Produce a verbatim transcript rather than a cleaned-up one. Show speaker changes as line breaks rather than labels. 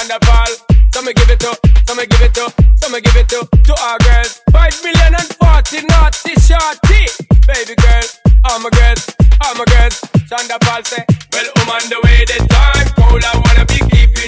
Thunderball. So me give it to, so me give it to, so me give it to, to our girls. Five million and forty naughty shorty. Baby girl, all my girls, all my girls. Thunderball say, well, I'm on the way, the time cold, I wanna be keeping